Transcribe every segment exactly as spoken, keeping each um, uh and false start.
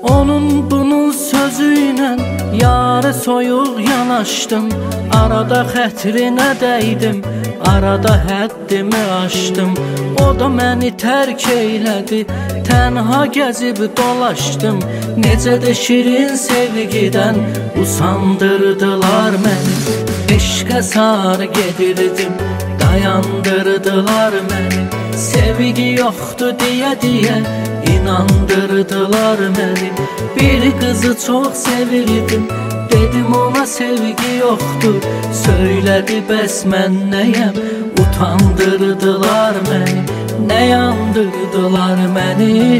Onun bunun sözüyle yarı soyuq yanaşdım. Arada xətrinə dəydim, arada həddimi aşdım. O da məni tərk eylədi, tənha gəzib dolaşdım. Necə də şirin sevgidən usandırdılar məni. Eşqə sarı gedirdim, dayandırdılar məni. Sevgi yoxdur deyə-deyə inandırdılar məni. Bir qızı çox sevirdim, dedim ona sevgi yoxdur. Söylədi bəs mən nəyəm, utandırdılar məni. Nə yandırdılar məni.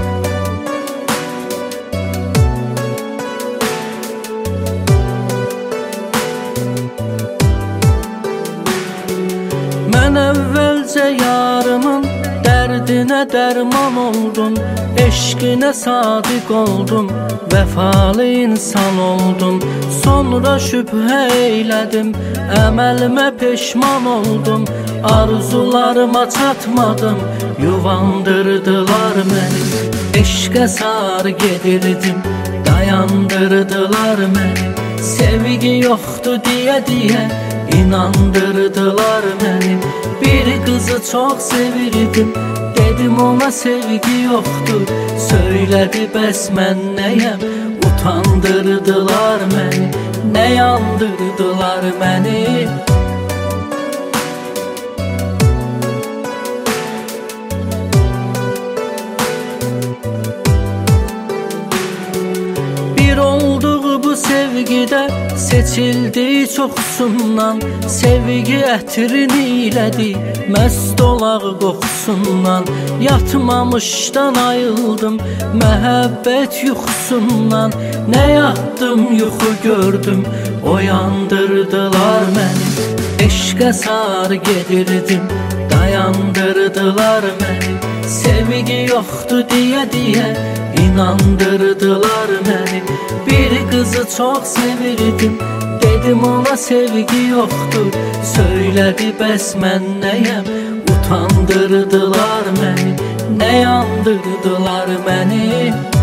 Mən əvvəlcə yarımın dərdinə dərman oldum. Eşqinə sadiq oldum, vəfalı insan oldum. Sonra şübhə eylədim, əməlimə peşman oldum. Arzularıma çatmadım, yuvandırdılar məni. Eşqə sarı gedirdim, dayandırdılar məni. Sevgi yoxdur deyə-deyə inandırdılar məni. Bir qızı çox sevirdim, dedim ona sevgi yoxdur. Söylədi bəs mən nəyəm, utandırdılar məni. Nə yandırdılar məni. Bir olduğu bu sevgidə seçildi çoxsundan. Sevgi ətrini ilədi, məst olaq qoxusundan. Yatmamışdan ayıldım, məhəbbət yuxusundan. Nə yatdım yuxu gördüm, oyandırdılar məni. Eşqə sarı gedirdim, dayandırdılar məni. Sevgi yoxdur deyə-deyə inandırdılar məni. Bir qızı çox sevirdim, dedim ona sevgi yoxdur. Söylədi bəs mən nəyəm, utandırdılar məni. Nə yandırdılar məni.